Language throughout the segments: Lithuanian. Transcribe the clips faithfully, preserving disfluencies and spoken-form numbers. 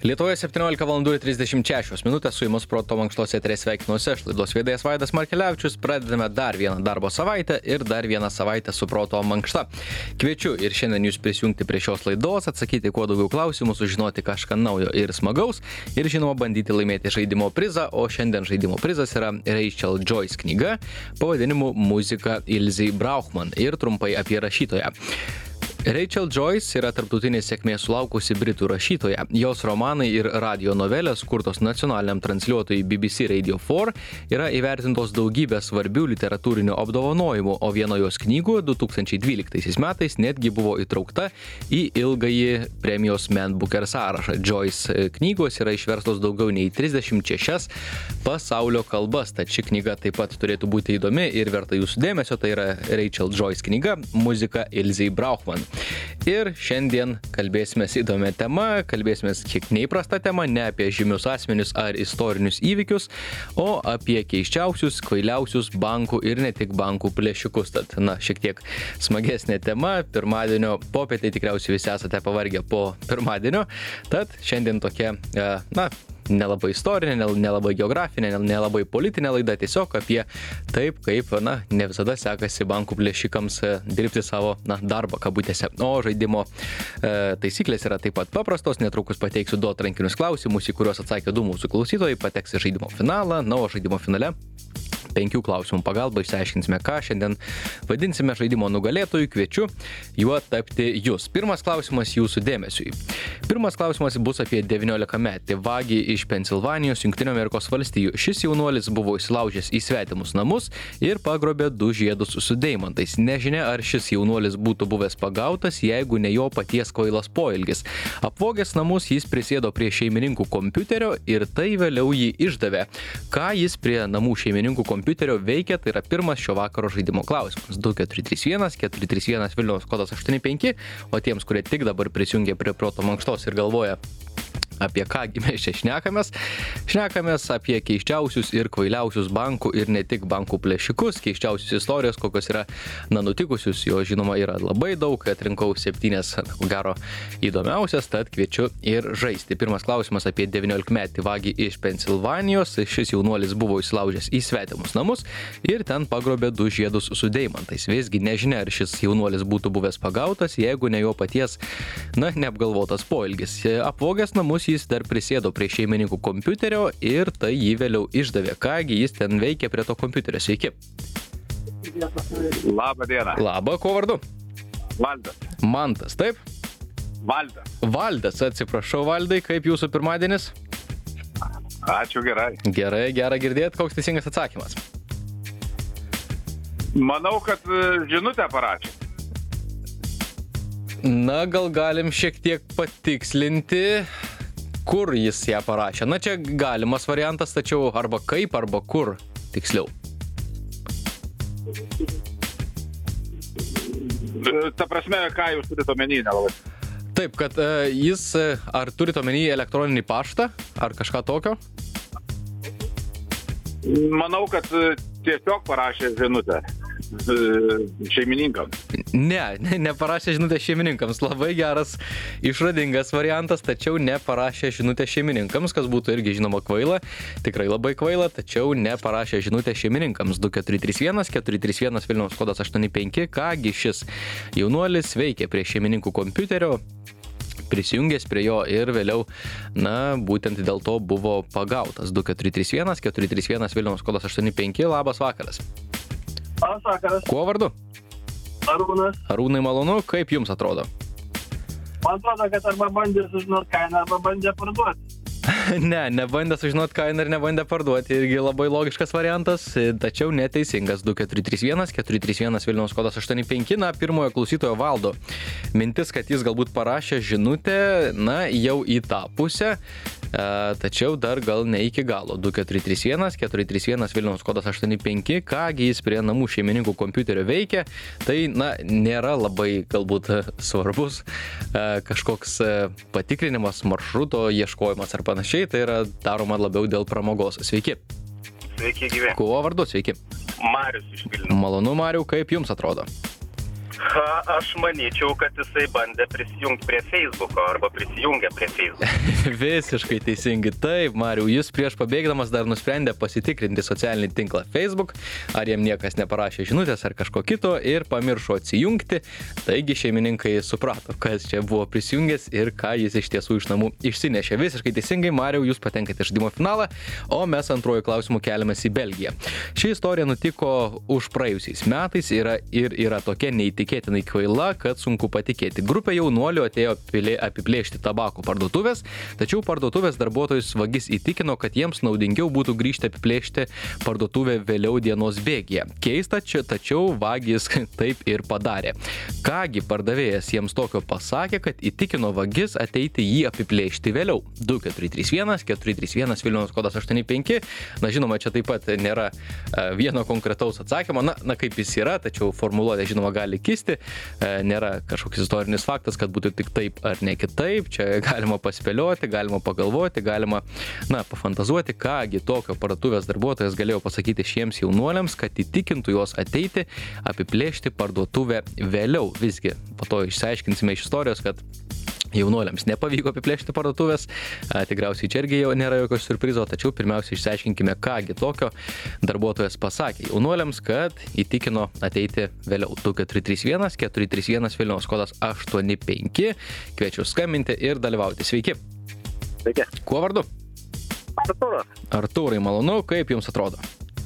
Lietuvoje septyniolika valandų ir trisdešimt šešios minutės su jumis proto mankštos eteryje sveikinuosi aš, laidos vedėjas Vaidas Markelevičius. Pradedame dar vieną darbo savaitę ir dar vieną savaitę su proto mankšta. Kviečiu ir šiandien jūs prisijungti prie šios laidos, atsakyti kuo daugiau klausimų, sužinoti kažką naujo ir smagaus ir žinoma bandyti laimėti žaidimo prizą, o šiandien žaidimo prizas yra Rachel Joyce knyga pavadinimu Muzika Ilzei Brauchman ir trumpai apie rašytoją. Rachel Joyce yra tarptautinės sėkmės sulaukusi britų rašytoja. Jos romanai ir radio novelės, kurtos nacionaliniam transliuotojui B B C Radio four, yra įvertintos daugybę svarbių literatūrinių apdovanojimų, o viena jos knygų du tūkstančiai dvyliktaisiais metais netgi buvo įtraukta į ilgąjį premijos Man Booker sąrašą. Joyce knygos yra išverstos daugiau nei trisdešimt šešias pasaulio kalbas, tad ši knyga taip pat turėtų būti įdomi ir verta jūsų dėmesio. Tai yra Rachel Joyce knyga Muzika Ilzei Brauchman. Ir šiandien kalbėsimės įdomią temą, kalbėsimės kiek neįprasta tema, ne apie žymius asmenius ar istorinius įvykius, o apie keiščiausius, kvailiausius bankų ir ne tik bankų plėšikus. Tad, na, šiek tiek smagesnė tema, pirmadienio popietė tikriausiai visi esate pavargę po pirmadienio, tad šiandien tokia, na, nelabai istorinė, nelabai geografinė, nelabai politinė laida, tiesiog apie taip, kaip, na, ne visada sekasi bankų plėšikams dirbti savo, na, darbą kabutėse. O žaidimo e, taisyklės yra taip pat paprastos, netrukus pateiksiu du atrankinius klausimus, į kuriuos atsakė du mūsų klausytojai, pateks į žaidimo finalą, na, o žaidimo finale penkių klausimų pagalba išsiaiškinsime, ką šiandien vadinsime žaidimo nugalėtojų, kviečiu juo tapti jūs. Pirmas klausimas jūsų dėmesiui. Pirmas klausimas bus apie devyniolikametį vagį iš Pensilvanijos, Jungtinių Amerikos valstijų. Šis jaunuolis buvo įsilaužęs į svetimus namus ir pagrobė du žiedus su deimantais. Nežinia, ar šis jaunuolis būtų buvęs pagautas, jeigu ne jo paties kvailas poelgis. Apvogęs namus, jis prisėdo prie šeimininkų kompiuterio ir tai vėliau jį išdavė. Ką jis prie namų šeimininkų kompiuterio veikia, tai yra pirmas šio vakaro žaidimo klausimas. du keturi trys vienas keturi trys vienas Vilniaus kodas aštuoni penki, o tiems, kurie tik dabar prisijungia prie proto mankštos ir galvoja, apie kągi mes čia šnekamės. Šnekamės apie keiščiausius ir kvailiausius bankų ir ne tik bankų plėšikus, keiščiausius istorijos, kokios yra, na, nutikusius, jo žinoma yra labai daug, atrinkau septynias, ko gero, įdomiausias, tad kviečiu ir žaisti. Pirmas klausimas apie devyniolikmetį vagį iš Pensilvanijos. Šis jaunuolis buvo įsilaužęs į svetimus namus ir ten pagrobė du žiedus su deimantais. Visgi nežinia, ar šis jaunuolis būtų buvęs pagautas, jeigu ne jo paties, na, neapgalvotas poelgis. Apvogęs namus jis dar prisėdo prie šeimininkų kompiuterio ir tai jį vėliau išdavė. Kągi jis ten veikia prie to kompiuterio? Sveiki. Labą dieną. Labą, kuo vardu? Valdas. Mantas, taip? Valdas. Valdas, atsiprašau, Valdai, kaip jūsų pirmadienis? Ačiū, gerai. Gerai, gera girdėti. Koks teisingas atsakymas? Manau, kad žinutę parašė. Na, gal galim šiek tiek patikslinti, kur jis ją parašė. Na, čia galimas variantas, tačiau arba kaip, arba kur, tiksliau. Ta prasme, ką jūs turite omeny, nelabai. Taip, kad e, jis, ar turite omeny elektroninį paštą, ar kažką tokio? Manau, kad tiesiog parašė žinutę šeimininkams. Ne, ne, neparašė žinutę šeimininkams. Labai geras, išradingas variantas, tačiau neparašė žinutę šeimininkams, kas būtų irgi žinoma kvaila. Tikrai labai kvaila, tačiau neparašė žinutę šeimininkams. du keturi trys vienas keturi trys vienas Vilniaus kodas aštuoni penki. Kągi šis jaunuolis veikia prie šeimininkų kompiuterio, prisijungęs prie jo ir vėliau, na, būtent dėl to buvo pagautas. du keturi trys vienas keturi trys vienas Vilniaus kodas aštuoni penki. Labas vakaras. Labas vakaras. Kuo vardu? Arūnas. Arūnai, malonu, kaip jums atrodo? Man atrodo, kad arba bandė sužinoti kainą, arba bandė parduoti. Ne, nebandė sužinoti kainą ir nebandė parduoti. Irgi labai logiškas variantas, tačiau neteisingas. du keturi trys vienas keturi trys vienas Vilniaus kodas aštuoni penki. Na, pirmojo klausytojo Valdo mintis, kad jis galbūt parašė žinutę, na, jau į tą pusę, e, tačiau dar gal ne iki galo. du keturi trys vienas keturi trys vienas Vilniaus kodas aštuoni penki. Kągi jis prie namų šeimininkų kompiuterio veikia, tai, na, nėra labai galbūt svarbus e, kažkoks e, patikrinimas, maršruto ieškojimas ar panašiai, tai yra daroma labiau dėl pramogos. Sveiki. Sveiki, gyvi. Kuo vardu, sveiki. Marius iš Vilniaus. Malonu, Mariau, kaip jums atrodo? Ha, aš manyčiau, kad jisai bandė prisijungti prie Facebooko arba prisijungė prie Facebooko. Visiškai teisingai. Taip, Mariau, jis prieš pabėgdamas dar nusprendė pasitikrinti socialinį tinklą Facebook, ar jam niekas neparašė žinutės ar kažko kito ir pamiršo atsijungti. Taigi šeimininkai suprato, kas čia buvo prisijungęs ir ką jis iš tiesų iš namų išsinešė. Visiškai teisingai, Mariau, jūs patenkate į žaidimo finalą, o mes antruoju klausimu keliamės į Belgiją. Ši istorija nutiko už praėjusiais metais yra, ir yra tokia neįtikėtinai kvaila, kad sunku patikėti. Grupė jaunuolių atėjo apiplėšti tabako parduotuvės, tačiau parduotuvės darbuotojus vagis įtikino, kad jiems naudingiau būtų grįžti apiplėšti parduotuvę vėliau dienos bėgyje. Keista, čia, tačiau vagis taip ir padarė. Kągi pardavėjas jiems tokio pasakė, kad įtikino vagis ateiti jį apiplėšti vėliau. du keturi trys vienas keturi trys vienas Vilniaus kodas aštuoni penki. Na, žinoma, čia taip pat nėra vieno konkretaus atsakymo, na, na kaip jis yra, tačiau formuluotė, žinoma, gali kisti. Nėra kažkoks istorinis faktas, kad būtų tik taip ar ne kitaip. Čia galima paspėlioti, galima pagalvoti, galima, na, pafantazuoti, kągi tokio parduotuvės darbuotojas galėjo pasakyti šiems jaunuoliams, kad įtikintų juos ateiti, apiplėšti parduotuvę vėliau. Visgi, po to išsiaiškinsime iš istorijos, kad jaunuoliams nepavyko apiplėšti parduotuvės, a, tikriausiai čia irgi jau nėra jokio surprizo, tačiau pirmiausia išsiaiškinkime, kągi tokio darbuotojas pasakė jaunuoliams, kad įtikino ateiti vėliau. du keturi trys vienas keturi trys vienas Vilniaus kodas aštuoni penki. Kviečiu skambinti ir dalyvauti. Sveiki. Sveiki. Kuo vardu? Artūras. Artūrai, malonu, kaip jums atrodo?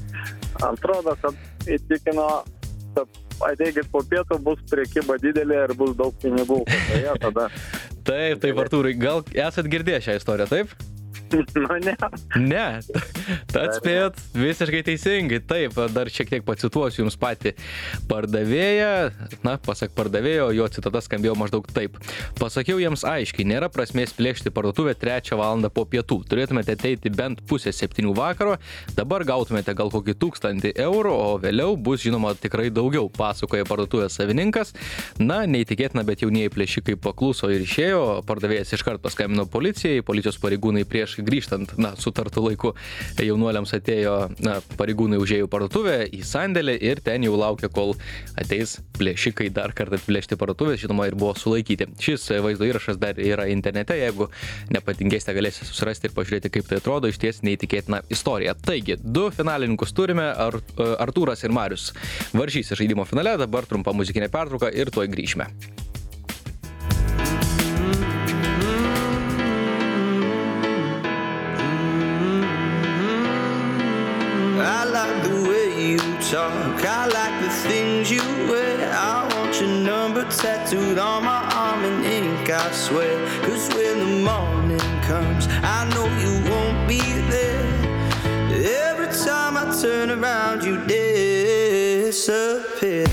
Atrodo, kad įtikino, kad ateikit po pietų, bus priekyba didelė ir bus daug pinigų. Kotoje, tada... Taip, taip, Artūrai, gal esat girdėję šią istoriją, taip? Nu, ne. Ne, tad spėjot visiškai teisingai. Taip, dar šiek tiek pacituosiu jums patį pardavėją. Na, pasak pardavėjo, jo citata skambėjo maždaug taip. Pasakiau jiems aiškiai, nėra prasmės plėšti parduotuvę trečią valandą po pietų. Turėtumėte ateiti bent pusę septynių vakaro, dabar gautumėte gal kokį tūkstantį eurų, o vėliau bus žinoma tikrai daugiau, pasakoja parduotuvės savininkas. Na, neįtikėtina, bet jaunieji plėšikai pakluso ir išėjo. Pardavėjas iškart paskambino policijai, policijos pareigūnai prieš grįžtant, na, sutartų laiku jaunuoliams atėjo, na, pareigūnai užėjo parduotuvę į sandėlį ir ten jau laukia, kol ateis plėšikai dar kartą plėšti parduotuvės, žinoma, ir buvo sulaikyti. Šis vaizdo įrašas dar yra internete, jeigu nepatingėsite, galėsite susirasti ir pažiūrėti, kaip tai atrodo, išties neįtikėtina istorija. Taigi, du finalininkus turime, Ar, Artūras ir Marius varžysi žaidimo finale, dabar trumpa muzikinė pertrauka ir tuoj grįžime. I like the way you talk, I like the things you wear. I want your number tattooed on my arm in ink, I swear. Cause when the morning comes, I know you won't be there. Every time I turn around, you disappear.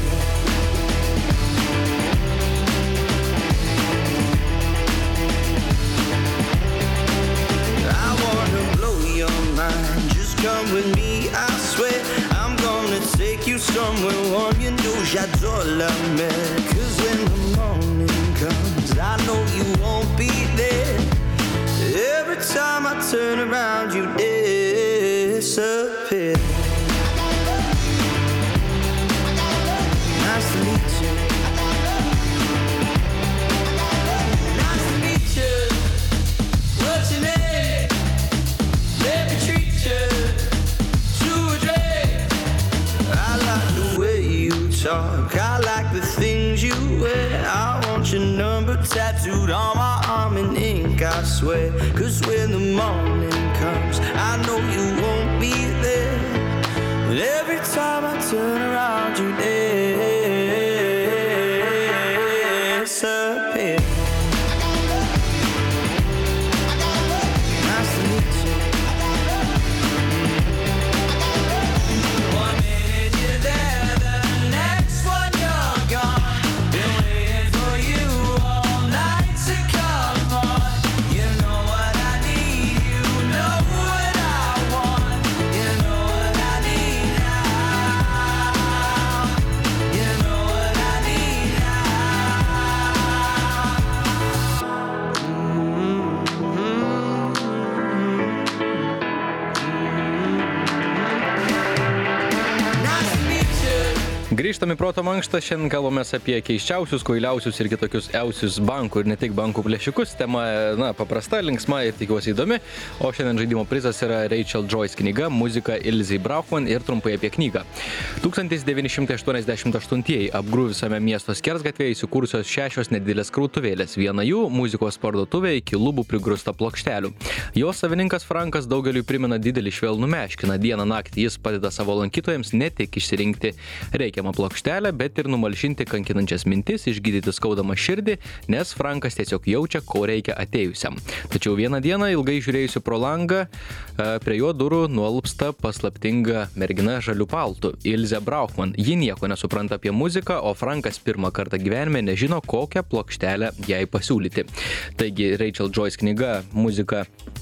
I wanna blow your mind, just come with me, I swear. I'm gonna take you somewhere warm, you know j'adore la mer. Cause when the morning comes, I know you won't be there. Every time I turn around, you disappear. Nice to meet you. Nice to meet you. What's your name? Let me treat you to a drink. I like the way you talk, I like the things you wear. I want your number tattooed on my arm in ink, I swear. Cause when the morning comes, I know you won't be there. And every time I turn around, you disappear. Nice to meet you. One minute you're there, the next one you're gone. Been waiting for you all night to come on. You know what I need, you know what I want. You know what I need now. You Grįžtame į proto mankštą, šiandien kalbamės apie keisčiausius, kvailiausius ir kitokius eusius bankų ir ne tik bankų plėšikus. Tema, na, paprasta, linksma ir tikiuosi įdomi. O šiandien žaidimo prizas yra Rachel Joyce knyga, muzika Ilzei Brauchman ir trumpai apie knygą. tūkstantis devyni šimtai aštuoniasdešimt aštuntieji apgrūvisame miesto skersgatvėje įsikūrusios šešios nedidelės krautuvėlės. Viena jų - muzikos parduotuvė iki lubų prigrusta plokštelių. Jos savininkas Frankas daugeliui primena didelį švelnų meškiną. Dieną naktį jis padeda savo lankytojams ne tik išsirinkti reikiamą plokštelę, bet ir numalšinti kankinančias mintis, išgydyti skaudamą širdį, nes Frankas tiesiog jaučia, ko reikia atėjusiam. Tačiau vieną dieną, ilgai žiūrėjusi pro langą, prie jo durų nuolpsta paslaptinga mergina žaliu paltu - Ilze Brauchman. Ji nieko nesupranta apie muziką, o Frankas pirmą kartą gyvenime nežino, kokią plokštelę jai pasiūlyti. Taigi Rachel Joyce knyga, muzika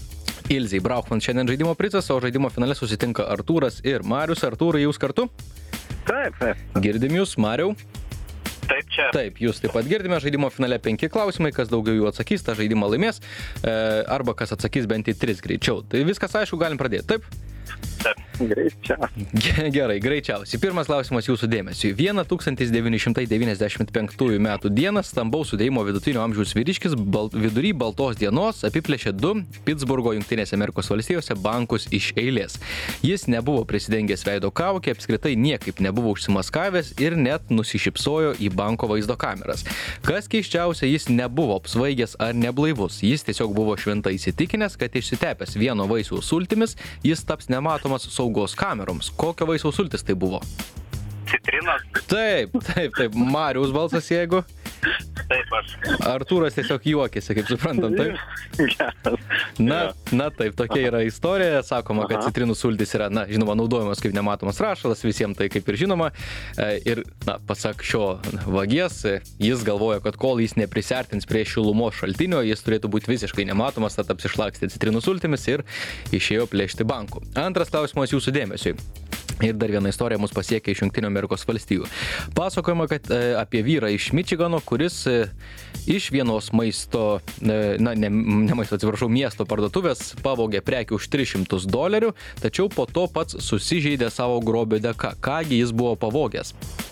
Ilzei Brauchman šiandien žaidimo prizas, o žaidimo finale susitinka Artūras ir Marius. Artūrai, jūs kartu? Taip, taip. Girdim jūs, Mariau? Taip, čia. Taip, jūs taip pat girdime. Žaidimo finale penki klausimai, kas daugiau jų atsakys, tą žaidimą laimės, e, arba kas atsakys bent į tris greičiau. Tai viskas aišku, galim pradėti, taip? Taip. Greičiausiai. Gerai, greičiausiai. Pirmas klausimas jūsų dėmesiui. Vieną tūkstantis devyni šimtai devyniasdešimt penktųjų metų dieną stambaus sudėjimo vidutinio amžiaus vyriškis bal, vidury baltos dienos apiplėšė du Pittsburgo Jungtinėse Amerikos valstijose bankus iš eilės. Jis nebuvo prisidengęs veido kaukę, apskritai niekaip nebuvo užsimaskavęs ir net nusišypsojo į banko vaizdo kameras. Kas keisčiausia, jis nebuvo apsvaigęs ar neblaivus. Jis tiesiog buvo šventai įsitikinęs, kad išsitepęs vieno vaisiaus sultimis jis taps nematomas saugos kameroms. Kokio vaisiaus sultis tai buvo? Citrinos. Taip, taip, taip. Mariaus balsas, jeigu. Taip, aš. Artūras tiesiog juokėsi, kaip suprantam, taip? Geras. Na, na taip, tokia yra istorija. Sakoma, kad citrinų sultis yra, na, žinoma, naudojamas kaip nematomas rašalas, visiems tai kaip ir žinoma. Ir, na, pasak šio vagies, jis galvoja, kad kol jis neprisertins prie šilumos šaltinio, jis turėtų būti visiškai nematomas, tad apsišlakstė citrinų sultimis ir išėjo plėšti bankų. Antras klausimas jūsų dėmesiui. Ir dar viena istorija mus pasiekė iš Jungtinių Amerikos valstijų. Pasakojama, kad e, apie vyrą iš Mičigano, kuris e, iš vienos maisto, e, na, ne, ne maisto, atsiprašau, miesto parduotuvės pavogė prekių už tris šimtus dolerių, tačiau po to pats susižeidė savo grobio dėka. Kągi jis buvo pavogęs?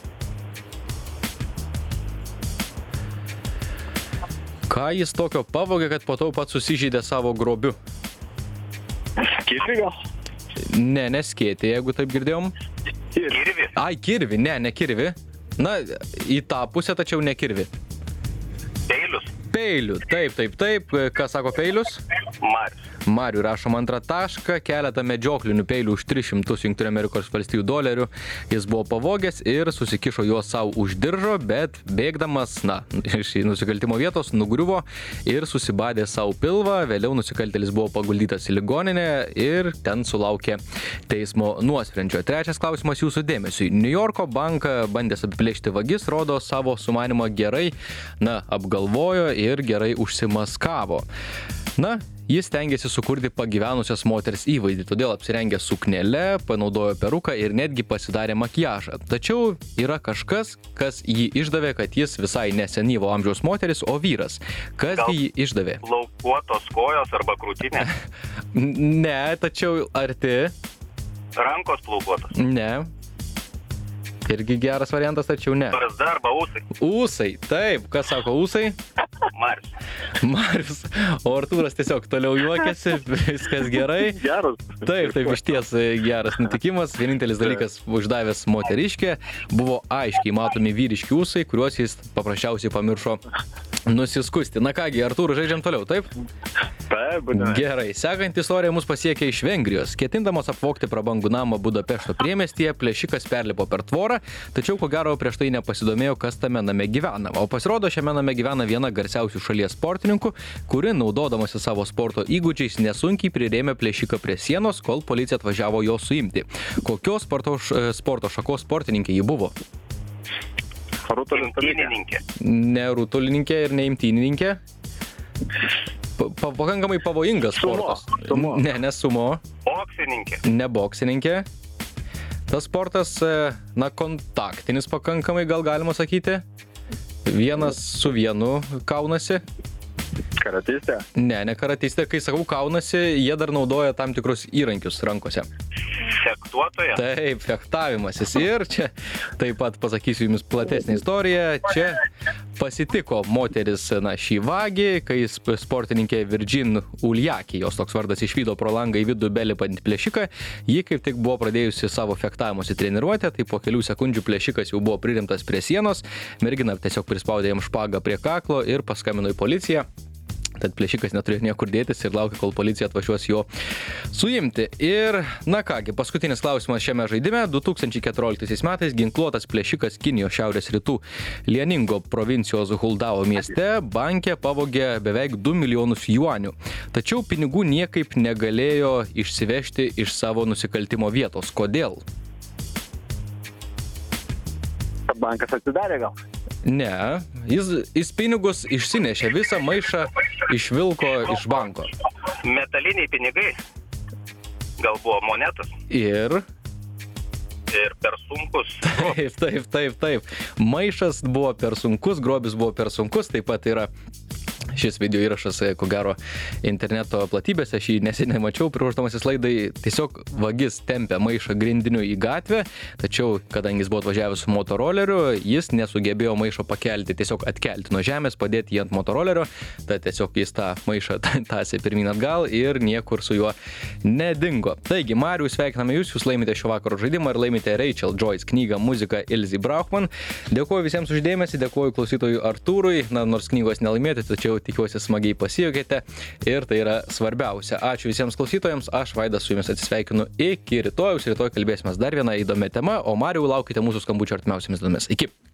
Ką jis tokio pavogė, kad po to pats susižeidė savo grobiu? Kirvi gal? Ne, neskėtė, jeigu taip girdėjom. Kirvi. Ai, kirvi, ne, ne kirvi. Na, į tą pusę, tačiau ne kirvi. Peilius. Peilių, taip, taip, taip. Ką sako peilius? Marius. Mariui rašom antrą tašką, keletą medžioklinių peilių už tris šimtus Jungtinių Amerikos valstijų dolerių. Jis buvo pavogęs ir susikišo juos savo už diržo, bet bėgdamas, na, iš nusikaltimo vietos nugriuvo ir susibadė savo pilvą. Vėliau nusikaltėlis buvo paguldytas į ligoninę ir ten sulaukė teismo nuosprendžio. Trečias klausimas jūsų dėmesiui. New Yorko banką bandęs apiplėšti vagis, rodo, savo sumanimą gerai, na, apgalvojo ir gerai užsimaskavo. Na, jis tengiasi sukurti pagyvenusios moters įvaizdį, todėl apsirengė suknelę, panaudojo peruką ir netgi pasidarė makiažą. Tačiau yra kažkas, kas jį išdavė, kad jis visai nesenyvo amžiaus moteris, o vyras. Kas Gal jį išdavė? Plaukuotos kojos arba krūtinė. Ne, tačiau arti? Rankos plaukuotos. Ne. Irgi geras variantas, tačiau ne. Barzda arba ūsai. Ūsai, taip. Kas sako ūsai? Marius. Marius. O Artūras tiesiog toliau juokiasi, viskas gerai. Geras. Taip, taip, iš ties geras nutikimas. Vienintelis dalykas uždavęs moteriškė buvo aiškiai matomi vyriški ūsai, kuriuos jis paprasčiausiai pamiršo nusiskusti. Na kągi, Artūrų, žaidžiam toliau, taip? Taip, būtinai. Gerai, sekanti istorija mus pasiekė iš Vengrijos. Ketindamas apvogti prabangų namą Budapešto priemiestyje, plėšikas perlipo per tvorą, tačiau ko gero prieš tai nepasidomėjo, kas tame name gyvena. O pasirodo, šiame name gyvena viena garsiausių šalies sportininkų, kuri, naudodamasi savo sporto įgūdžiais, nesunkiai prirėmė plėšiką prie sienos, kol policija atvažiavo jo suimti. Kokios sporto, sporto šakos sportininkė ji buvo? Imtynininkė. Ne rutulininkė ir ne imtynininkė. Pa, pakankamai pavojingas sportas. Sumo. Ne, ne sumo. Boksininkė. Ne boksininkė. Tas sportas, na, kontaktinis pakankamai, gal galima sakyti. Vienas su vienu kaunasi. Karatystė. Ne, ne karatystė, kai sakau kaunasi, jie dar naudoja tam tikrus įrankius rankose. Fektuotoja. Taip, fektavimasis. Ir čia taip pat pasakysiu jums platesnį istoriją. Čia pasitiko moteris na, šį vagį, kai sp- sportininkė Virgin Uljaki, jos toks vardas, išvydo pro langą į vidų belipant plėšiką. Ji kaip tik buvo pradėjusi savo fektavimosi treniruotę, tai po kelių sekundžių plėšikas jau buvo pririmtas prie sienos. Mergina tiesiog prispaudė jam špagą prie kaklo ir paskambino į policiją. Tad plėšikas neturėjo niekur dėtis ir laukia, kol policija atvažiuos jo suimti. Ir, na kągi, paskutinis klausimas šiame žaidime. du tūkstančiai keturioliktaisiais metais ginkluotas plėšikas Kinijos šiaurės rytų Lianingo provincijos Huldao mieste banke pavogė beveik du milijonus juanių. Tačiau pinigų niekaip negalėjo išsivežti iš savo nusikaltimo vietos. Kodėl? Bankas atidarė gal. Ne, jis, jis pinigus išsinešė, visą maišą išvilko iš banko. Metaliniai pinigai. Gal buvo monetos. Ir Ir per sunkus. taip, taip, taip, taip. Maišas buvo per sunkus, grobis buvo per sunkus, taip pat yra šis video įrašas, ko gero, interneto platybėse, aš jį neseniai mačiau, priruošdamasis laidai, tiesiog vagis tempė maišą grindiniu į gatvę, tačiau, kadangi jis buvo atvažiavęs su motoroleriu, jis nesugebėjo maišo pakelti, tiesiog atkelti nuo žemės, padėti jį ant motorolerio, tad tiesiog jis tą maišą tąsė pirmyn atgal ir niekur su juo nedingo. Taigi, Marių, sveikiname jūs, jūs laimite šio vakaro žaidimą ir laimite Rachel Joyce knygą muziką Ilzi Brauchman. Dėkuoju visiems uždėmesį, dėkuoju klausytojui Artūrui, na, nors knygos nelaimėjote, tačiau tikiuosi smagiai pasijuokėte ir tai yra svarbiausia. Ačiū visiems klausytojams, aš Vaidas su jumis atsisveikinu iki rytojaus, rytoj kalbėsime dar vieną įdomią temą, o Marių laukite mūsų skambučio artimiausiamis dienomis. Iki.